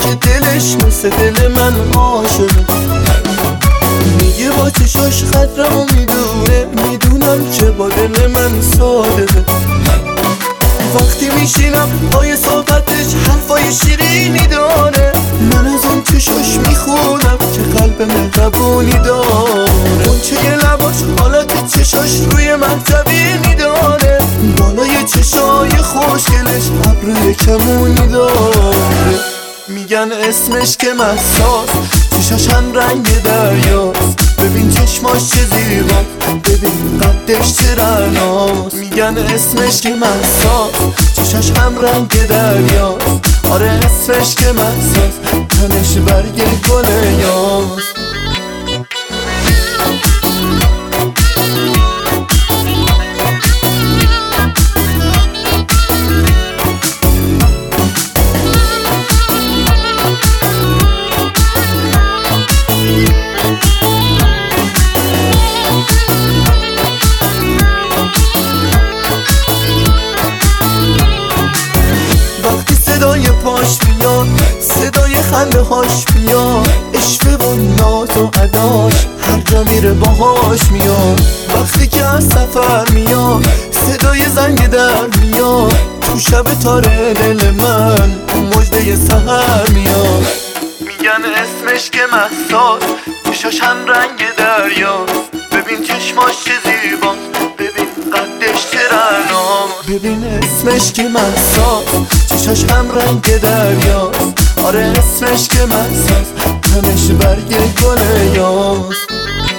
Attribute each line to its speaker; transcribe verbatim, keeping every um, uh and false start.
Speaker 1: که دلش مثل دل من عاشقه. میگه با چشاش خطرمو میدونه، میدونم که با دل من صادقه. وقتی میشینم پای صحبتش حرفای شیرینی داره، من از اون چشاش میخونم که قلب مهربونی داره. اون چه یه لباش حالت چشاش روی من طبیعی داره، بالای چشای خوشگلش ابروی کمونی داره. میگن اسمش که مساس، چشاش هم رنگ دریاست. ببین چشماش چه زیباست، ببین قدش چه رعناست. میگن اسمش که مساس، چشاش هم رنگ دریاست. آره اسمش که مساس، تنش برگ گل یاست. صدای پاش میاد، صدای خنده هاش میاد، اشوه و ناز و اداش هر جا میره باهاش میاد. وقتی که از سفر میاد، صدای زنگ در میاد، تو شب تاره دل من مژده سحر میاد. میگن اسمش که مساس، چشاش هم رنگ دریاست. ببین چشماش چه زیباست، ببین قدش چه رعناست. ببین اسمش که مساس، چشاش هم رنگ دریاست. آره اسمش که مساس، تنش برگ گل یاست.